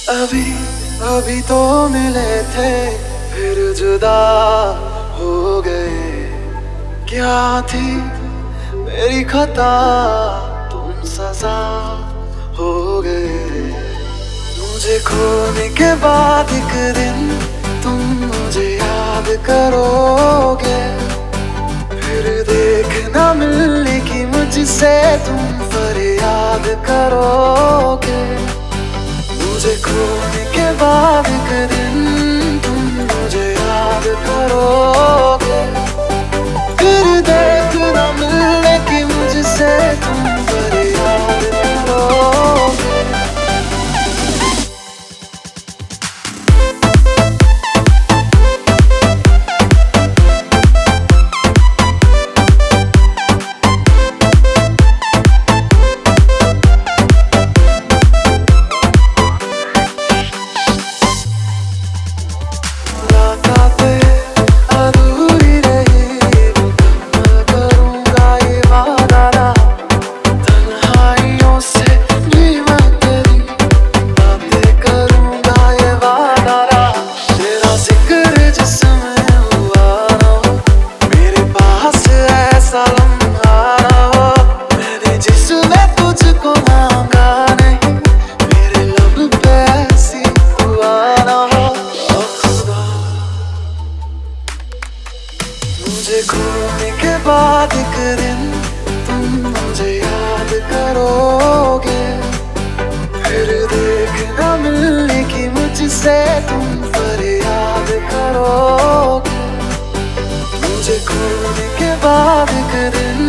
अभी अभी तो मिले थे फिर जुदा हो गए। क्या थी मेरी खता, तुम सजा हो गए। मुझे खोने के बाद एक दिन तुम मुझे याद करोगे। फिर देखना मिलने की मुझसे तुम फरियाद करोगे। मुझे खोने के बाद एक दिन तुम मुझे याद करोगे। फिर देखना मिलने की मुझसे तुम फरियाद करोगे। मुझे खोने के बाद एक दिन तुम मुझे याद करोगे। फिर देखना मिलने की मुझसे तुम फरियाद करोगे। मुझे खोने के बाद एक दिन